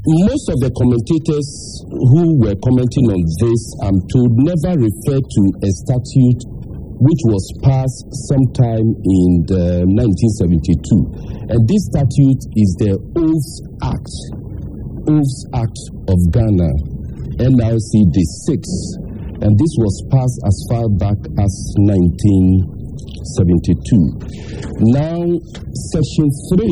most of the commentators who were commenting on this, I'm told, never referred to a statute which was passed sometime in 1972. And this statute is the Oaths Act of Ghana, NRC D6. And this was passed as far back as 1972. Now, Section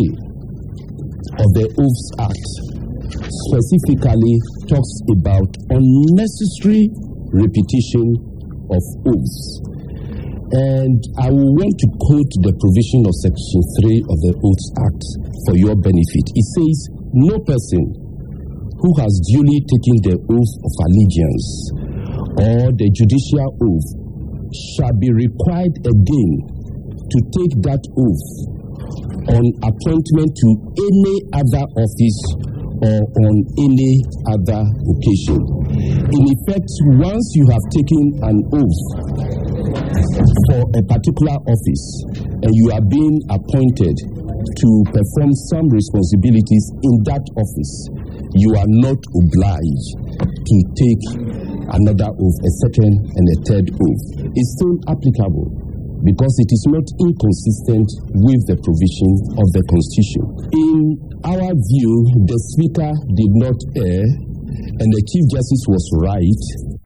3 of the Oaths Act specifically talks about unnecessary repetition of oaths. And I will want to quote the provision of Section 3 of the Oaths Act for your benefit. It says, no person who has duly taken the oath of allegiance or the judicial oath shall be required again to take that oath on appointment to any other office or on any other occasion. In effect, once you have taken an oath for a particular office and you are being appointed to perform some responsibilities in that office, you are not obliged to take another oath, a second and a third oath. It's still applicable because it is not inconsistent with the provision of the Constitution. In our view, the Speaker did not err and the Chief Justice was right